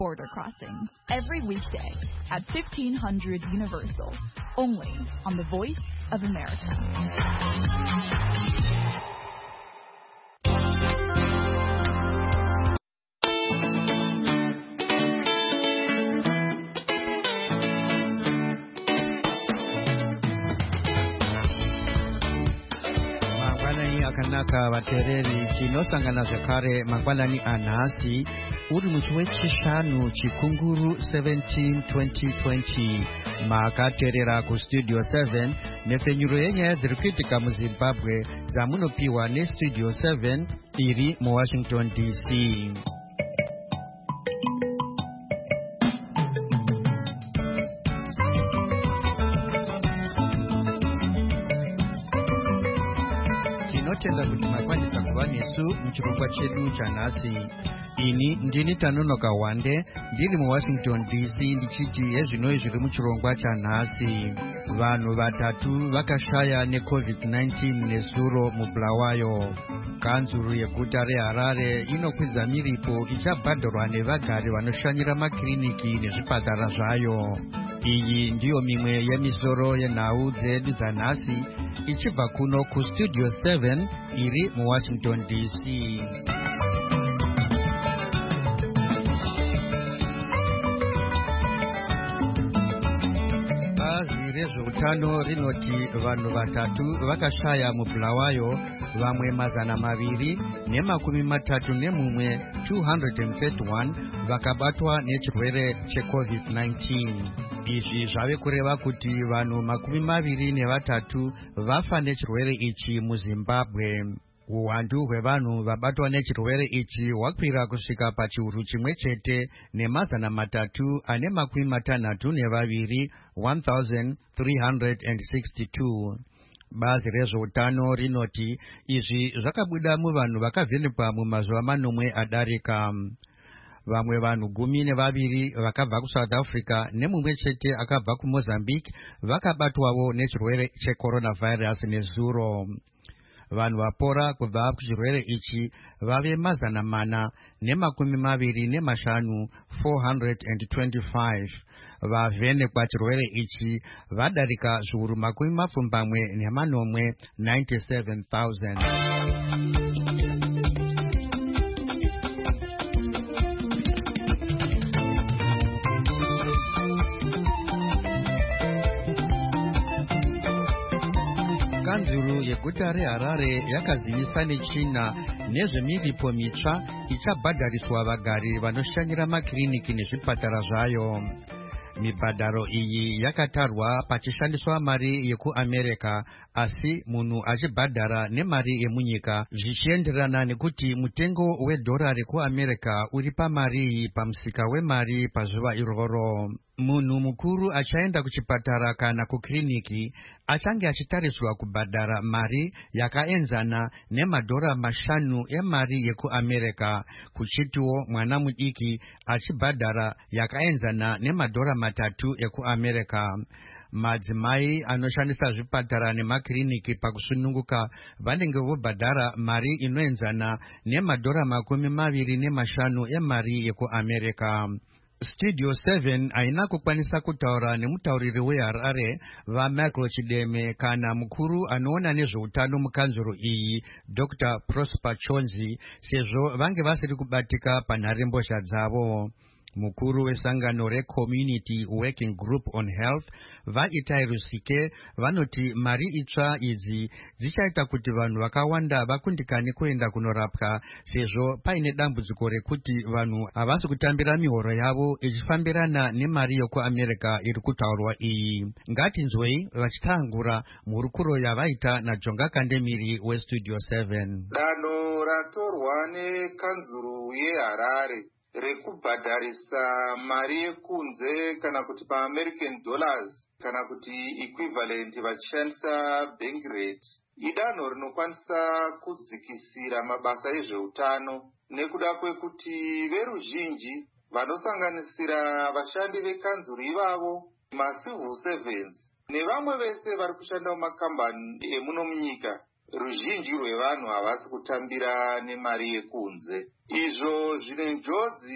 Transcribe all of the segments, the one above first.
border crossings every weekday at 1500 Universal, only on the Voice of America. Akanaka batereri chinosangana zvakare mangwanani anhasi uri musi wechishanu chikunguru 17 2020 makaterera kustudio 7 nepfenyuro yenyaya dziri kuitika muzimbabwe dzamunopiwa nestudio 7 iri muwashington dc. Tinotenda kuti makwanisa kuva nesu muchirongwa chedu chanhasi. Ini ndini Tanonoka Wande ndiri muWashington DC ndichiti ezvinoi zviri muchirongwa chanhasi. Vanhu vatatu vakashaya neCovid-19 nezuro muBulawayo. Kanzuru yeguta reHarare inokwidza miripo ichabhadharwa nevagari vanoshanyira makiriniki nezvipatara zvayo. Iyi ndiyo mimwe yemisoro yenhau dzedu dzanhasi ichibva kuno kustudio 7 iri muWashington DC. Bazi rezveutano rinoti vanhu vatatu vakashaya muBulawayo, vamwe 231 231 vakabatwa nechirwere cheCovid-19. Izvi zvave kureva kuti vanhu 23 vafa nechirwere ichi muZimbabwe. Uwandu hwevanhu vabatwa nechirwere ichi hwakwira kusvika pachiuru chimwe chete ne362 1362. Bazi rezveutano rinoti izvi zvakabuda muvanhu vakavhenekwa mumazuva manomwe adarika. Vamwe vanhu 12 vakabva kuSouth Africa nemumwe chete akabva kuMozambique vakabatwawo nechirwere checoronavirus nezuro. Vanhu vapora kubva kuchirwere ichi vave 425 425. Vavhenekwa chirwere ichi vadarika zviuru 97,000. Kanzuru yeguta reHarare yakazivisa nechina nezvemiripo mitsva ichabhadhariswa vagari vanoshanyira makiriniki nezvipatara zvayo. Mibhadharo iyi yakatarwa pachishandiswa mari yekuAmerika, asi munhu achibhadhara nemari yemunyika zvichienderana nekuti mutengo wedhora rekuAmerika uri pamari pamusika wemari pazuva iroro. Munhu mukuru achaenda kuchipatara kana kukiriniki achange achitariswa kubhadhara mari yakaenzana nemadhora 5 emari yekuAmerika, kuchitiwo mwana mudiki achibhadhara yakaenzana nemadhora 3 ekuAmerika. Madzimai anoshandisa zvipatara nemakiriniki pakusununguka vanenge vobhadhara mari inoenzana nemadhora 25 emari yekuAmerika. Studio 7 haina kukwanisa kutaura nemutauriri weHarare vaMichael Chideme kana mukuru anoona nezveutano mukanzuro iyi Dr. Prosper Chonzi, sezvo vange vasiri kubatika panharembozha dzavo. Mukuru wesangano reCommunity Working Group on Health vaItai Rusike vanoti mari itsva idzi dzichaita kuti vanhu vakawanda vakundikane kuenda kunorapwa, sezvo paine dambudziko rekuti vanhu havasi kutambira mihoro yavo ichifambirana nemari yekuAmerika iri kutaurwa iyi. Ngatinzwei vachitangura mhurukuro yavaita naJonga Kandemiri weStudio 7. Danho ratorwa nekanzuru yeHarare rekubhadharisa mari yekunze kana kuti paAmerican dollars kana kuti equivalent vachishandisa bank rate idanho rinokwanisa kudzikisira mabasa ezveutano nekuda kwekuti veruzhinji vanosanganisira vashandi vekanzuru ivavo, macivil servants nevamwe vese vari kushanda mumakambani emuno munyika, ruzhinji rwevanhu havasi kutambira nemari yekunze. Izvo zvine njodzi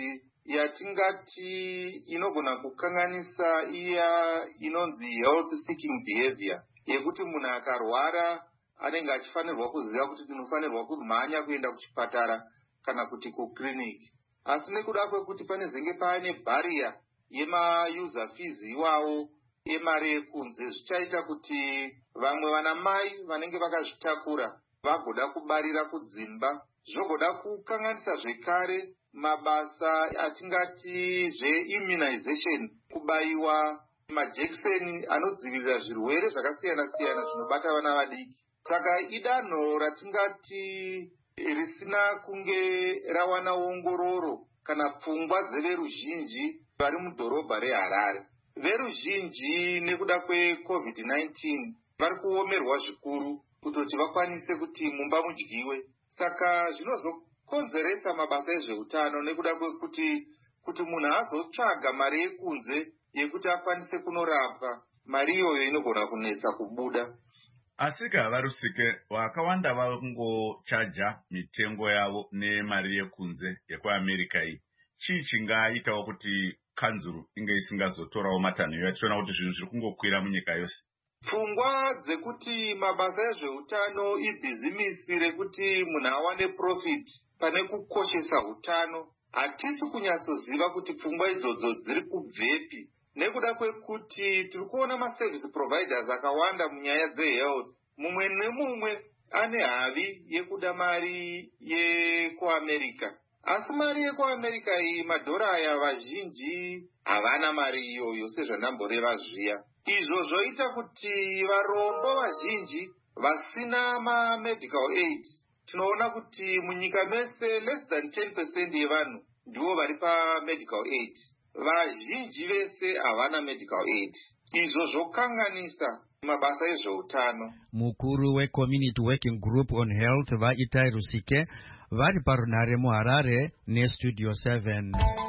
yatingati inogona kukanganisa iya inonzi health seeking behavior, yekuti munhu akarwara anenge achifanirwa kuziva kuti tinofanirwa kumhanya kuenda kuchipatara kana kuti kukiriniki. Asi nekuda kwekuti pane zenge paane bhariya yema-user fees iwawo emari yekunze, zvichaita kuti vamwe vanamai vanenge vakazvitakura vagoda kubarira kudzimba, zvogoda kukanganisa zvekare mabasa atingati zveimmunization, kubayiwa majekiseni anodzivirira zvirwere zvakasiyana-siyana zvinobata vana vadiki. Saka idanho ratingati risina kunge rawana ongororo kana pfungwa dzeveruzhinji vari mudhorobha reHarare. Veruzhinji nekuda kweCovid-19 vari kuomerwa zvikuru kutoti vakwanise kuti mumba mudyiwe. Saka zvinozokonzeresa mabasa ezveutano nekuda kwekuti munhu azotsvaga mari yekunze yekuti akwanise kunorapwa, mari iyoyo inogona kunetsa kubuda. Asika varusike vakawanda vangochaja mitengo yavo nemari yekunze yekuAmerika iyi. Chii chingaitawo kuti kanzuru inge isingazotorawo matanho yachiona kuti zvinhu zviri kungokwira munyika yose? Pfungwa dzekuti mabasa ezveutano ibhizimisi rekuti munhu awane profit pane kukoshesa utano, hatisi kunyatsoziva kuti pfungwa idzodzo dziri kubvepi, nekuda kwekuti tiri kuona maservice providers akawanda munyaya dzehealth. Mumwe nemumwe ane havi yekuda mari yekuAmerika, asi mari yekuAmerika iyi, madhora aya vazhinji havana mari iyoyo sezvandamboreva zviya. Izvo zvoita kuti varombo vazhinji vasina ma-medical aid. Tinoona kuti munyika mese less than 10% yevanhu ndivo vari pa-medical aid. Vazhinji vese havana medical aid. Izvo zvokanganisa mabasa ezveutano. Mukuru weCommunity Working Group on Health vaItai Rusike vari parunhare muHarare neStudio 7.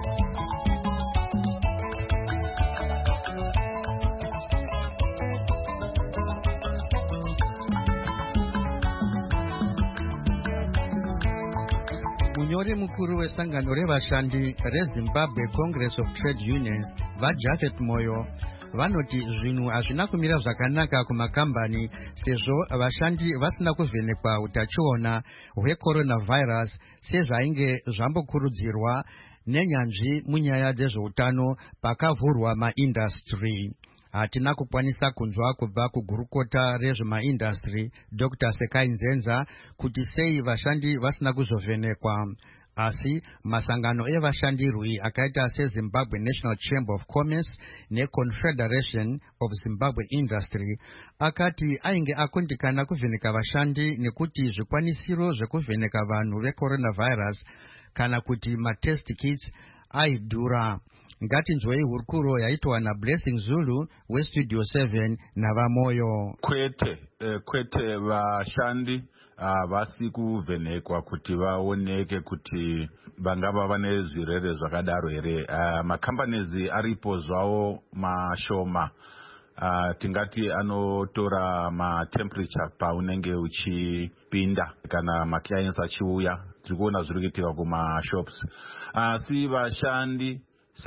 Munyori mukuru wesangano revashandi reZimbabwe Congress of Trade Unions vaJafet Moyo vanoti zvinhu hazvina kumira zvakanaka kumakambani sezvo vashandi vasina kuvhenekwa utachiona hwecoronavirus sezvainge zvambokurudzirwa nenyanzvi munyaya dzezveutano pakavhurwa maindastry. Hatina kukwanisa kunzwa kubva kugurukota rezvemaindastry Dr. Sekai Nzenza kuti sei vashandi vasina kuzovhenekwa. Asi masangano evashandirwi akaita seZimbabwe National Chamber of Commerce neConfederation of Zimbabwe Industry akati ainge akundikana kuvheneka vashandi nekuti zvikwanisiro zvekuvheneka vanhu vecoronavirus kana kuti matest kits aidhura. Ngatinzwei hurukuro yaitwa naBlessing Zulu weStudio 7 navamoyo. Kwete vashandi vasi kuvhenekwa kuti vaoneke kuti vangava vane zvirwere zvakadaro here. Makambanizi aripo zvawo mashoma, tingati anotora matemperature paunenge uchipinda kana maclients achiuya. Tiri kuona zviri kuitika kumashops, asi vashandi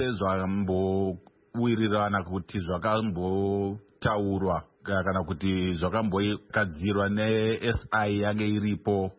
sezvambowirirana kuti zvakambotaurwa kana kuti zvakambogadzirwa neSI yange iripo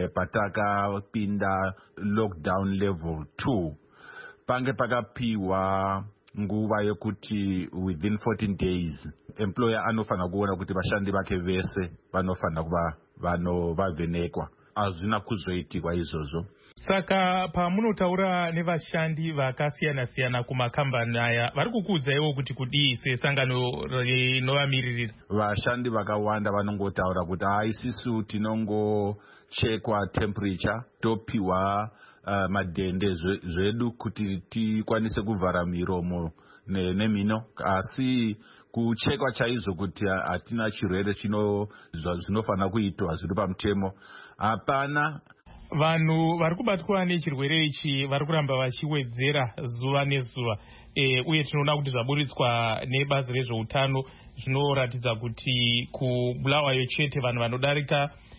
patakapinda lockdown level 2, pange pakapiwa nguva yekuti within 14 days employer anofanira kuona kuti vashandi vake vese vanofanira kuva vavhenekwa. Hazvina kuzoitikwa izvozvo. Saka pamunotaura nevashandi vakasiyana-siyana kumakambani aya, vari kukuudzaiwo kuti kudii sesangano rinovamiririra? Vashandi vakawanda vanongotaura kuti isisu tinongochekwa temperature, topiwa madhende zvedu kuti tikwanise kuvhara miromo nemino, asi kuchekwa chaizvo kuti hatina chirwere zvinofanira kuitwa zviri pamutemo hapana. Vanhu vari kubatwa nechirwere ichi vari kuramba vachiwedzera zuva nezuva, uye tinoona kuti zvaburitswa nebazi rezveutano zvinoratidza kuti kubulawayo chete vanhu vanodarika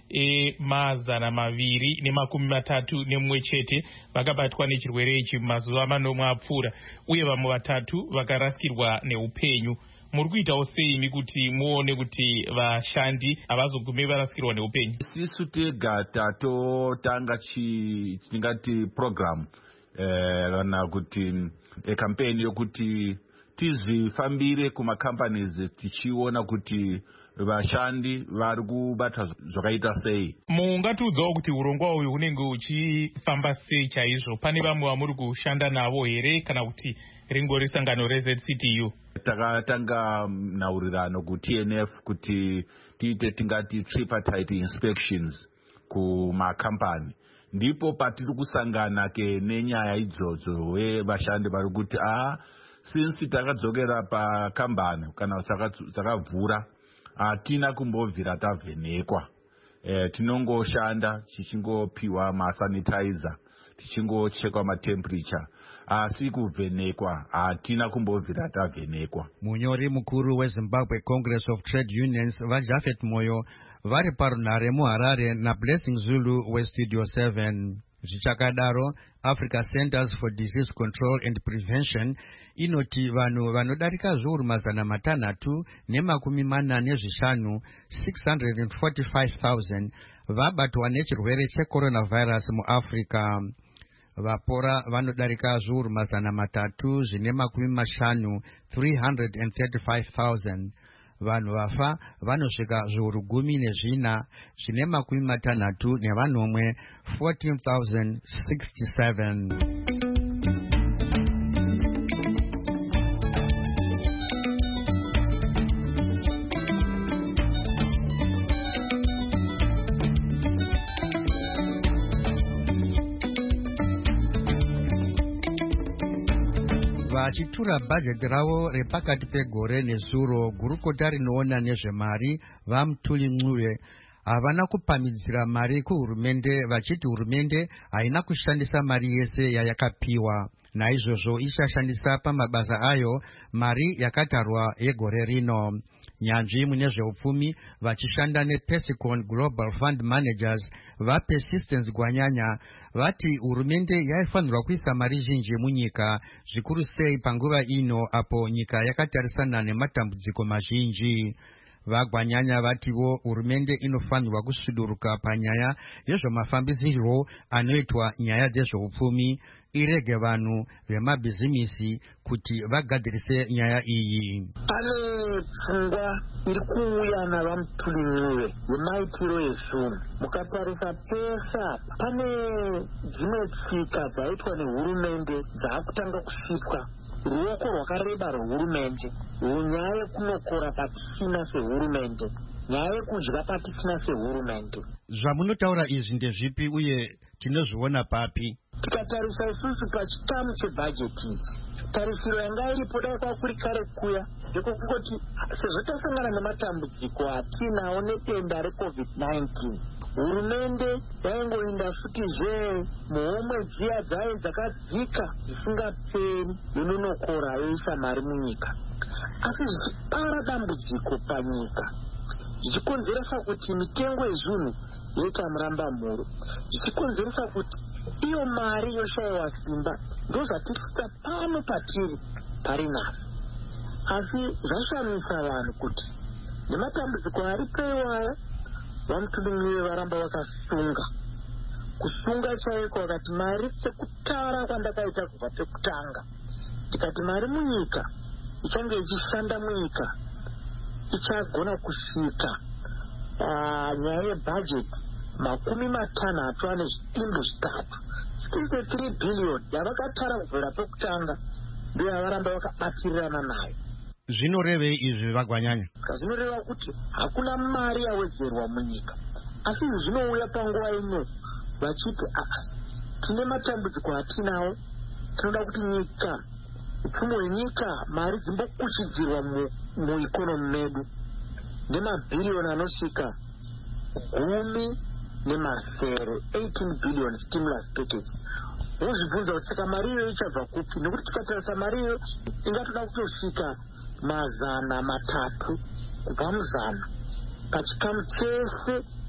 231 chete vakabatwa nechirwere ichi mazuva manomwe apfuura, uye vamwe 3 vakarasikirwa neupenyu. Muri kuitawo seimi kuti muone kuti vashandi havazogumi varasikirwa neupenyu? Sisu tega tatotanga chitingati program kana kuti campaign yokuti tizifambire kumacompanies tichiona kuti vashandi vari kubata zvakaita sei. Mungatiudzawo kuti urongwa uyu hunenge uchifamba sei chaizvo? Pane vamwe vamuri kushanda navo here kana kuti ringori sangano reZCTU? Takatanga nhaurirano kuTNF kuti tiite tingati tripartite inspections kumakambani, ndipo patiri kusangana ke nenyaya idzodzo vevashandi vari kuti since takadzokera pakambani kana takavhura hatina kumbobvira tavhenekwa. Tinongoshanda tichingopiwa masanitizer, tichingochekwa matemperature, asi kuvhenekwa hatina kumbobvira tavhenekwa. Munyori mukuru weZimbabwe Congress of Trade Unions vaJafet Moyo vari parunhare muHarare naBlessing Zulu weStudio 7. Zvichakadaro, Africa Centers for Disease Control and Prevention inoti vanhu vanodarika zviuru 345 645,000 vabatwa nechirwere checoronavirus muAfrica. Vapora vanodarika zviuru 350 335,000. Vanhu vafa vanosvika zviuru 14 14,067. Vachitura bhajeti ravo repakati pegore nezuro, gurukota rinoona nezvemari vaMutuli Ncube havana kupamidzira mari kuhurumende, vachiti hurumende haina kushandisa mari yese yayakapiwa. Naizvozvo ichashandisa pamabasa ayo mari yakatarwa yegore rino. Nyanzvi mune zveupfumi vachishanda nePesicon Global Fund Managers vaPersistence Gwanyanya vati hurumende yaifanirwa kuisa mari zhinji munyika, zvikuru sei panguva ino apo nyika yakatarisana nematambudziko mazhinji. Vagwanyanya vatiwo hurumende inofanirwa kusviduruka panyaya yezvemafambisiro anoitwa nyaya dzezveupfumi, irege vanhu vemabhizimisi kuti vagadzirise nyaya iyi. Pane pfungwa iri kuuya navaMutuli Ncube yemaitiro ezvinhu. Mukatarisa pesa pane dzimwe tsika dzaitwa nehurumende dzaakutanga kusvitwa. Ruoko rwakareba rwehurumende, nyaya yekunokora patisina sehurumende, nyaya yekudya patisina sehurumende. Zvamunotaura izvi ndezvipi uye tinozviona papi? Tikatarisa isusu pachikamu chebhajeti ichi, tarisiro yanga iripo dai kwakuri kare kuya ndekokungoti sezvo tasangana nematambudziko atinawo nedenda reCovid-19, hurumende yaingoinda futizve muhomwe dziya dzayo dzakadzika dzisingaperi yononokora yoisa mari munyika. Asi zvichipara dambudziko panyika, zvichikonzeresa kuti mitengo yezvinhu yoita murambamuro, zvichikonzeresa kuti iyo mari yoshayiwa simba, ndozvatisita pano patiri pari nazo. Asi zvashamisa vanhu kuti nematambudziko aripo iwaya vaMutuli Ncube varamba vakasunga. Kusunga chaiko vakati mari sekutara kwandakaita kubva pekutanga. Tikati mari munyika ichange ichishanda munyika ichagona kusvika nyaya yebhajeti 60 ane zvitimbu 3 billion yavakatara kubvira pekutanga ndiyo yavaramba vakabatirana nayo. Zvinorevei izvi Vagwanyanya? Zvinoreva kuti hakuna mari yawedzerwa munyika, asi zvinouya panguva ino vachiti tine matambudziko atinawo, tinoda kuti nyika, upfumi hwenyika, mari dzimbokuchidzirwa muikonomi medu nemabhiriyoni anosvika 10 nemasere 18 billion stimulus package. Wozvibvunza kuti saka mari iyo ichabva kupi? Nekuti tikatarisa mari iyo ingatoda kutosvika 300 kubva 100 pachikamu chese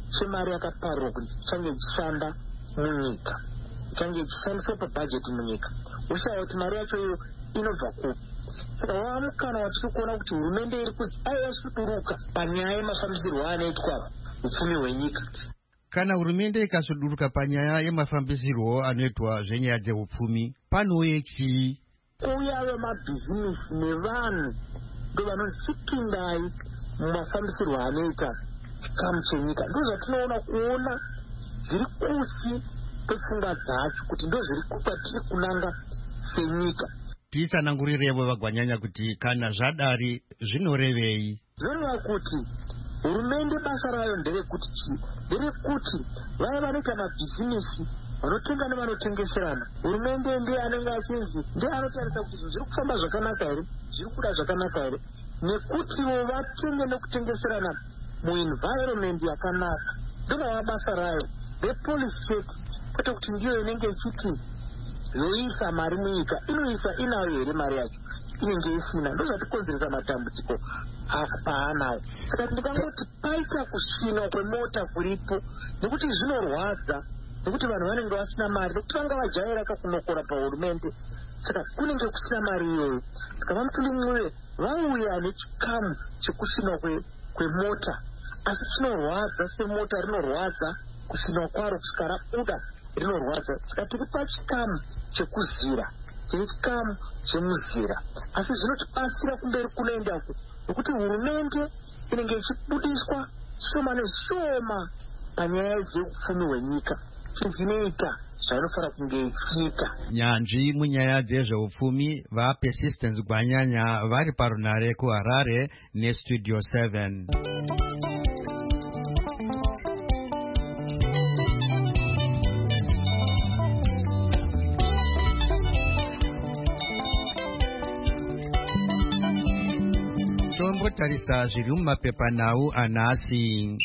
chemari yakaparirwa kuti ichange ichishanda munyika, ichange ichishandiswa pabhajeti munyika, ushaya kuti mari yacho iyo inobva kupi. Saka wava mukana watiri kuona kuti hurumende iri kunzi aiyasuduruka panyaya yemafambisirwo anoitwa upfumi hwenyika. Kana hurumende ikasuduruka panyaya yemafambisirwo anoitwa zvenyaya dzeupfumi, panouye chii? Kuuya vemabhizinisi nevanhu ndo vanonzi chipindai mumafambisirwo anoita chikamu chenyika. Ndo zvatinoona kuona zviri kusi kwepfungwa dzacho kuti ndo zviri kwatiri kunanga senyika. Tisanangurirevo vagwanyanya kuti kana zvadari zvinorevei? Zvinoreva kuti hurumende basa rayo nderekuti chii? Nderekuti vaya vanoita mabhizinisi vanotenga nevanotengeserana, hurumende ndiye anenge achinzi ndiye anotarisa kuti zviri kufamba zvakanaka here, zviri kuda zvakanaka here, nekutiwo vatenge nekutengeserana muenvironment yakanaka. Ndorava basa rayo. Repolicy state kwete kuti ndiyo inenge ichiti yoisa mari munyika, inoisa inayo here mari yacho, inenge isina. Ndo zvatikonzeresa matambudziko paanayo. Saka ndikangoti paita kusvinwa kwemota kuripo, nekuti zvinorwadza, nekuti vanhu vanenge vasina mari, nekuti vanga vajaira kakunokora pahurumende, saka kunenge kusina mari iyoyo. Saka vamutulimwiwe vauya nechikamu chekusvinwa kwemota, asi chinorwadza semota rinorwadza, kusvinwa kwaro kusvika rabuda rinorwadza. Saka tiri pachikamu chekuzira, tiri chikamu chemuzira, asi zvinotibatsira kumberi kunoendako, nekuti hurumende inenge ichibudiswa shoma neshoma panyaya dzeupfumi hwenyika, chizvinoita zvainofanira kunge ichiita. Nyanzvi munyaya dzezveupfumi vaPersistence Gwanyanya vari parunare kuHarare neStudio 7. Tombotarisa zviri mumapepanhau anhasi.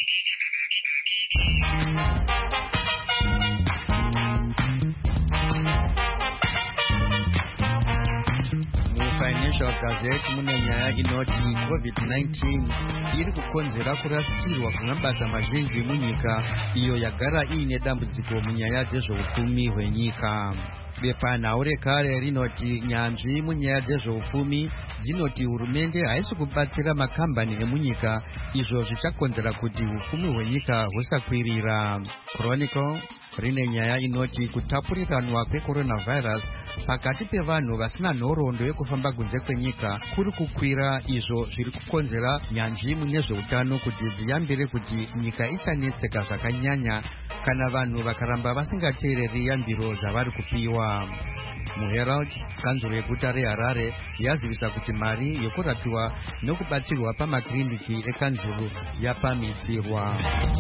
Financial Gazette mune nyaya inoti COVID-19 iri kukonzera kurasikirwa kwemabasa mazhinji munyika, iyo yagara iine dambudziko munyaya dzezveupfumi hwenyika. Bepanhau rekare rinoti nyanzvi munyaya dzezveupfumi dzinoti hurumende haisi kubatsira makambani emunyika, izvo zvichakonzera kuti upfumi hwenyika husakwirira. Chronicle rine nyaya inoti kutapuriranwa kwecoronavirus pakati pevanhu vasina nhoroondo yekufamba kunze kwenyika kuri kukwira, izvo zviri kukonzera nyanzvi mune zveutano kuti dziyambire kuti nyika isanetseka zvakanyanya kana vanhu vakaramba vasingateereri yambiro dzavari kupiwa. MuHerald, kanzuro yeguta reHarare yazivisa kuti mari yekurapiwa nokubatsirwa pamakiriniki ekanzuro yapamhidzirwa.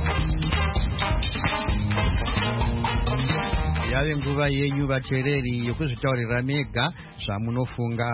Yave nguva yenyu vateereri yokuzvitaurira mega zvamunofunga.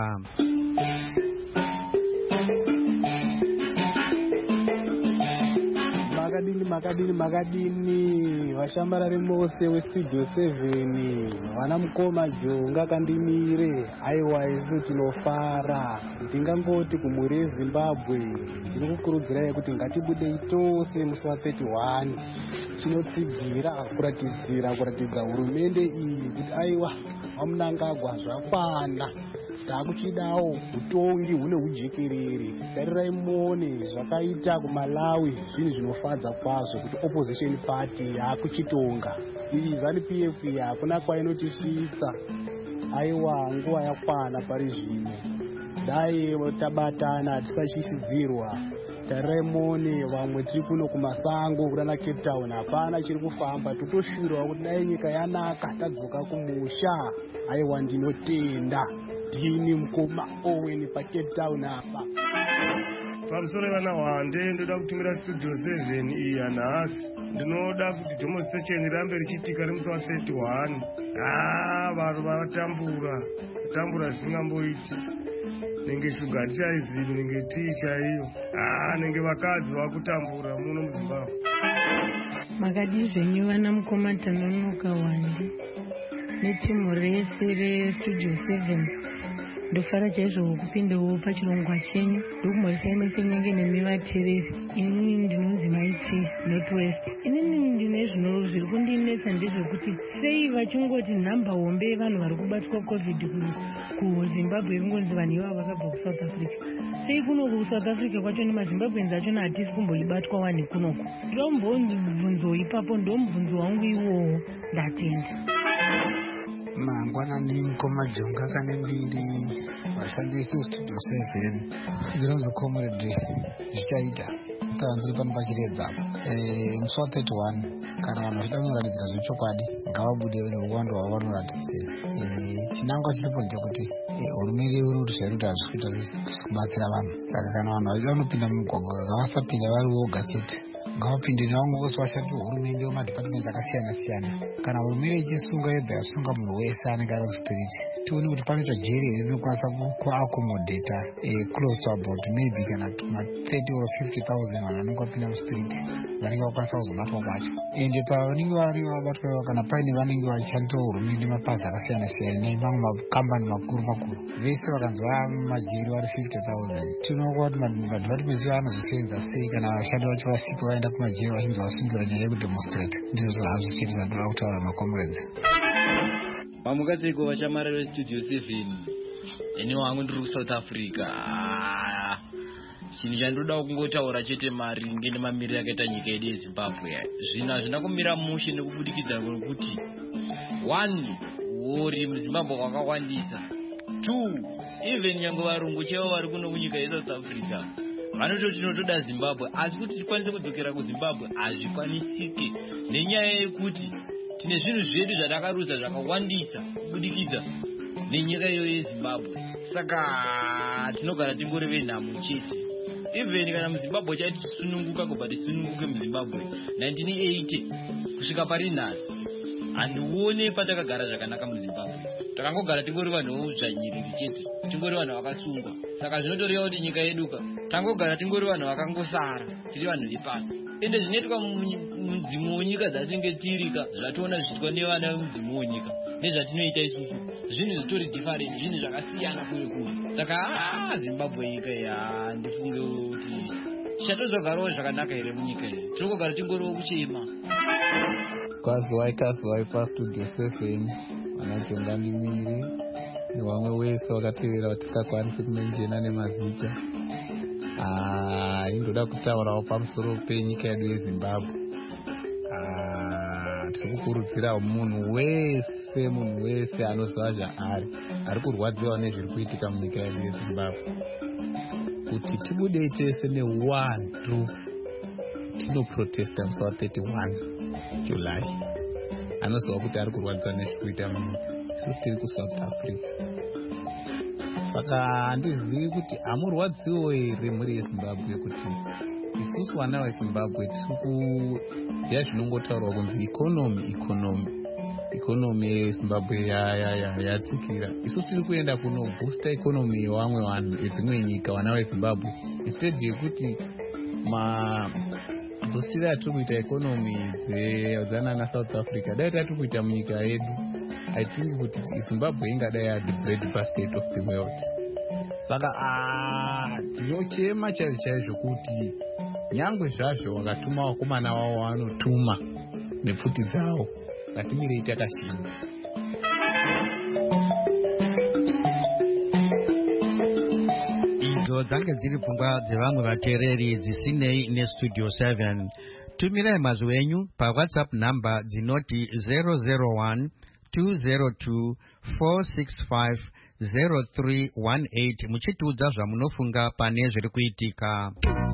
Makadini vashambarari mose weStudio 7, vana mukoma jonga kandimire, aiwa isu tinofara. Ndingangoti kumhuri yeZimbabwe ndiri kukurudzirai kuti ngatibudei tose musi wa31 chinotsigira kuratidza hurumende iyi kuti aiwa vamunangagwa zvakwana, takuchidawo utongi hune hujekerere. Tarirai muone zvakaita kuMalawi, zvinhu zvinofadza kwazvo kuti opposition party yakuchitonga. Iyi ZANU-PF hakuna kwainotisvitsa. Aiwa nguva yakwana pari zvino, dai tabatana tisachisidzirwa. Tarirai muone vamwe tiri kuno kumasango kurana Cape Town, hapana chiri kufamba, totoshirwa kuti dai nyika yanaka tadzoka kumusha. Aiwa ndinotenda ndini mukoma Owen paCape Town apa. Pamusoro vana Hwande ndoda kutumira Studio 7 iyi anhasi. Ndinoda kuti demonstration rirambe richiitika rimusi wa31. Vanhu vatambura zvisingamboiti. Nenge shuga hatichaizivi, nenge tii chaiyo. Nenge vakadzi vakutambura muno muZimbabwe. Makadii zvenyu vana mukoma Tanonoka Hwande netimu rese reStudio 7. ndofara chaizvo kupindawo pachirongwa chenyu ndokumhorisai mese nyange nemi vateereri. Inini ndinonzi Maiti Northwest. Inini ndine zviri kundinetsa ndezvekuti sei vachingoti nhamba hombe vanhu vari kubatwa covid kuzimbabwe kungonzi vanhu ivavo vakabva kuSouth Africa. Sei kunoku kuSouth Africa kwacho nemazimbabweans achona hatisi kumboibatwa wani kunoku. Ndombobvunzo ipapo, ndomubvunzo wangu iwowo. Ndatenda. Mangwanani Mukoma Jonga kane mbiri vashandi vesu studio 7 dzinonzi comrade zvichaita tanziri pano pachiredza musi wa31 kana vanhu vachida kunoratidzira zvechokwadi ngavabude neuwando hwavo vanoratidzira. chinangwa chiripo ndechekuti hurumende irikuti zvairikuti hazvikuita kubatsira vanhu, saka kana vanhu vachida kunopinda mumugwagwa ngavasapinda vari voga chete, ngavapinde nevamwe vose vashandi vehurumende vemadhipatimenti akasiyana siyana. Kana hurumende ichisunga yobva yasunga munhu wese anenge ari kustriti, tione kuti panoita jeri here rinokwanisa kuakomodheta close to about maybe kana 30 or 50,000 vanhu vanenge vapinda mustriti vanenge vakwanisa kuzobatwa kwacho. Ende pavanenge vari vabatwa kana paine vanenge vachishandira hurumende mapazi akasiyana siyana nemamwe makambani makuru makuru, vese vakanzi vamajeri vari 50,000, tinoona kuti madhipatimenti vanozosenza sei kana vashandi vacho vasipo vaenda kumajeri vachinzi vasungira nyaya yekudemonstrate. Ndizvo hazvo chete zvandoda kutaura macomrades. Mamukadziko vachamararo studio 7 ene wangu ndiri kuSouth Africa. Chinhu chandoda kungotaura chete maringe nemamiriro akaita nyika yedu yeZimbabwe. Zvino hazvina kumira mushe nekubudikidza kwekuti 1 wori muZimbabwe wakawandisa, 2 even nyange varungu chaivo vari kuno kunyika yeSouth Africa vanototi tinotoda Zimbabwe, asi kuti tikwanise kudzokera kuZimbabwe hazvikwanisike nenyaya yekuti tine zvinhu zvedu zvatakarudza zvakawandisa kubudikidza nenyika iyo yeZimbabwe. Saka tinogara tingori venhamo chete. Even kana muZimbabwe chaiti tisununguka kubva tisununguke muZimbabwe 1980 kusvika pari nhasi handione patakagara zvakanaka muZimbabwe. Takangogara tingori vanhu vouzvanyiriri chete, tingori vanhu vakasungwa. Saka zvinotoreva kuti nyika yeduka tangogara tingori vanhu vakangosara, tiri vanhu vepasi. Ende zvinoitwa mudzimu wenyika dzatinge tirika zvationa zvichitwa nevana vemudzimu wenyika nezvatinoita isusu zvinhu zvitori different, zvinhu zvakasiyana kure kure. Saka Zimbabwe nyika handifunge kuti chatozogarawo zvakanaka here munyika iyi, tinogara tingoriwo kuchema. Kwazwai pastudio 7 vanajonga ndimiri nevamwe wese vakatevera vatisingakwanisi kunonjena nemazicha. Indoda kutaurawo pamusoro penyika yedu yeZimbabwe. Tiri kukurudzira munhu wese anoziva zvaari kurwadziwa nezviri kuitika munyika yedu yeZimbabwe kuti tibudei tese neuwandu tinoprotesta musi wa31 July. Anoziva kuti ari kurwadziwa nezviri kuita munyika, isusu tiri kuSouth Africa. Saka handizivi kuti hamurwadziwo here muri yeZimbabwe kuti isusu vana veZimbabwe tiri kuziva zvinongotaurwa kunzi ikonomi yeZimbabwe yatsikira. Isusu tiri kuenda kunoboosta ikonomi yevamwe vanhu edzimwe nyika vana veZimbabwe instead yekuti mabhustira atiri kuita ikonomi dzanana South Africa dai tati kuita munyika yedu. I think kuti Zimbabwe ingadai the bread basket of the world. Saka tinochema chaizvo kuti nyangwe zvazvo wakatuma vakomana wavo vanotuma nepfuti dzavo, ngatimirei takashinga. Idzo dzange dziri pfungwa dzevamwe vateereri dzisinei nestudio 7. Tumirai mazwi enyu paWhatsApp namba dzinoti 001 202 465 0318 muchitiudza zvamunofunga pane zviri kuitika.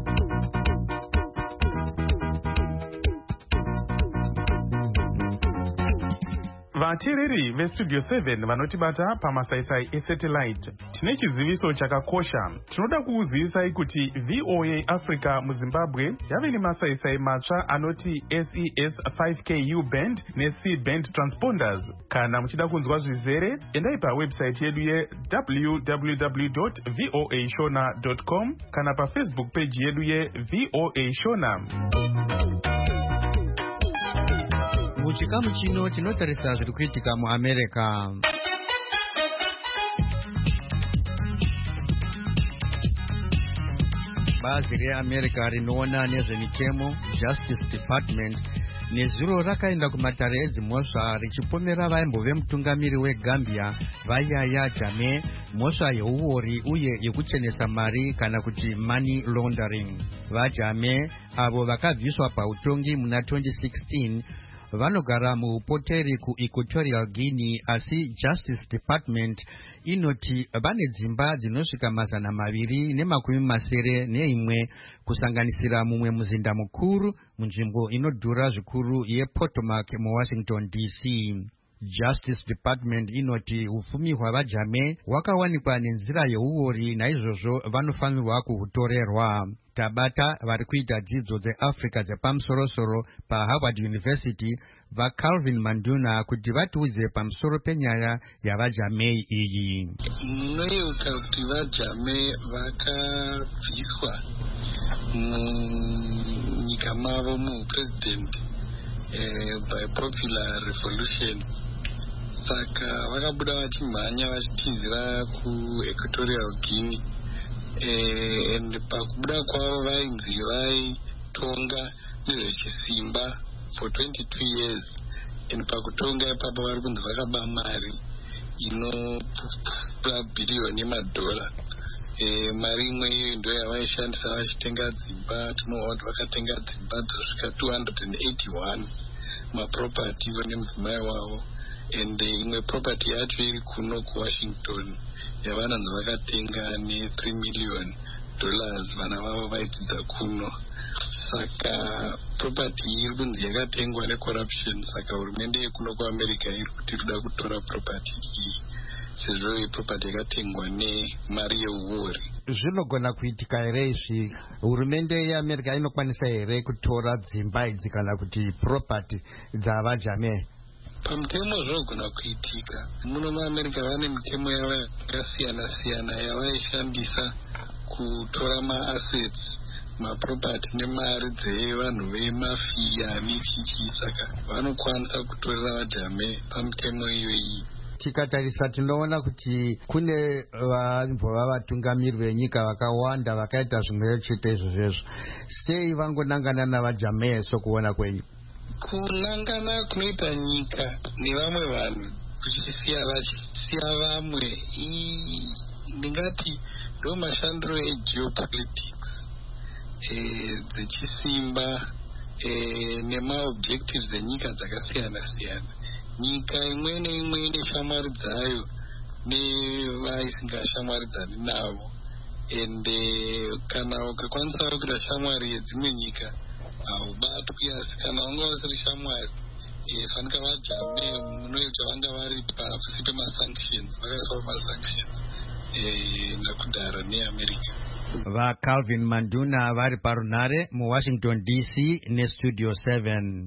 Vateereri vestudio 7 vanotibata pamasaisai esatellite, tine chiziviso chakakosha. Tinoda kuuzivisai kuti VOA Africa muZimbabwe yave nemasaisai matsva anoti SES 5Ku band neC band transponders. Kana muchida kunzwa zvizere, endai pawebsite yedu www.voashona.com kana pafacebook page yedu yeVOA Shona. Muchikamu chino tinotarisa zviri kuitika muAmerica. bazi reAmerica rinoona nezvemitemo Justice Department nezuro rakaenda kumatare edzimhosva richipomera vaimbo vemutungamiri weGambia vaYahya Jammeh mhosva yeuori uye yekuchenesa mari kana kuti money laundering. VaJammeh avo vakabviswa pautongi muna 2016 vanogara muupoteri kuEquatorial Guinea, asi Justice Department inoti vane dzimba dzinosvika 291 kusanganisira mumwe muzinda mukuru munzvimbo inodhura zvikuru yePotomac muWashington DC. Justice Department inoti ufumi hwavaJammeh hwakawanikwa nenzira yeuori, naizvozvo vanofanirwa kuhutorerwa. Tabata vari kuita dzidzo dzeAfrica dzepamusorosoro paHarvard University vaCalvin Manduna kuti vatiudze pamusoro penyaya yavaJammeh iyi. Munoyeuka kuti vaJammeh vakabviswa munyika mavo mupresident by popular revolution, saka vakabuda vachimhanya vachitinzira kuEquatorial Guinea. Pakubuda kwavo vainzi vaitonga nezvechisimba for 22 years, and pakutonga ipapo vari kunzi vakaba mari inopa bhiriyoni yemadhola. Mari imwe iyoyo ndo yavaishandisa vachitenga dzimba. Tinoona kuti vakatenga dzimba dzosvika 281 maproperty ivo nemudzimai wavo, and imwe property yacho iri kuno kuWashington yavanonzi vakatenga ne$3 million vana vavo vaidzidza kuno. Saka property iri kunzi yakatengwa necorruption, saka hurumende yekuno kuAmerica iri kuti ruda kutora property iyi sezvo property yakatengwa nemari yeuori. Zvinogona kuitika here izvi? Hurumende yeAmerica inokwanisa here kutora dzimba idzi kana kuti property dzavaJammeh? Pamutemo zvinogona kuitika. Muno muAmerica vane mitemo yavo yakasiyana-siyana yavaishandisa kutora maassets, maproperty nemari dzevanhu vemafiya nechichi, saka vanokwanisa kutorera vaJammeh pamutemo iyoyi. Tikatarisa tinoona kuti kune vambova vatungamiri venyika vakawanda vakaita zvimwe chete izvozvo. Sei vangonangana navaJammeh sokuona kwenyu? Kunangana kunoita nyika nevamwe vanhu kuchisiya vamwe, ndingati ndo mashandiro egeopolitics dzechisimba nemaobjectives enyika dzakasiyana-siyana. Nyika imwe neimwe ine shamwari dzayo nevaisingashamwaridzani navo, and kana ukakwanisa kuita shamwari yedzimwe nyika haubatwi, asi kana vanga vasiri shamwari fanika vaJammeh munoita vanga vari pasi pemasanctions, vakaiswa pamasanctions nakudhara neAmerica. VaCalvin Manduna vari parunhare muWashington DC neStudio 7.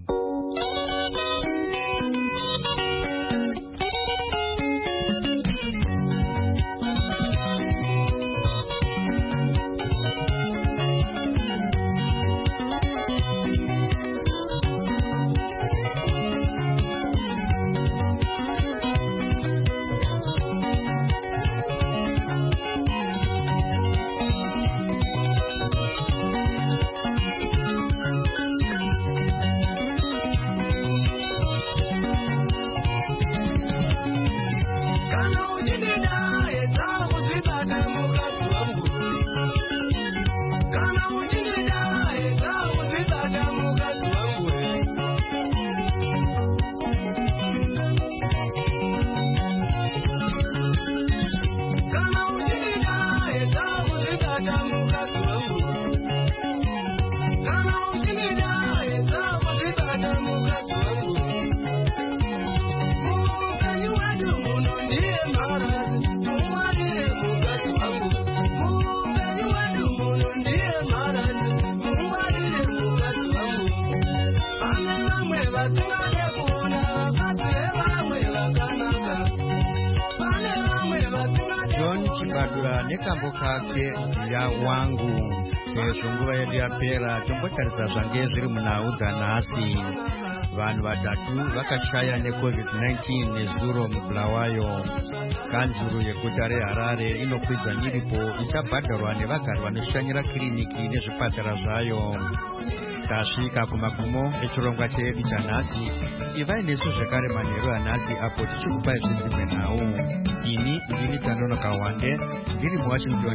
Chibadura nekambo kake ya wangu sezvo nguva yedu yapera tombotarisa zvange zviri munhau dzanhasi. vanhu vatatu vakashaya neCovid-19 nezuro muBulawayo. Kanzuru yeguta reHarare inokwidza miripo ichabhadharwa nevagari vanoshanyira kiriniki nezvipatara zvayo. Tasvika kumagumo echirongwa chedu chanhasi. Ivai nesu zvekare manheru anhasi apo tichikupai zvinzimwe nhau. Ini ndini Tanonoka Wande ndiri muWashington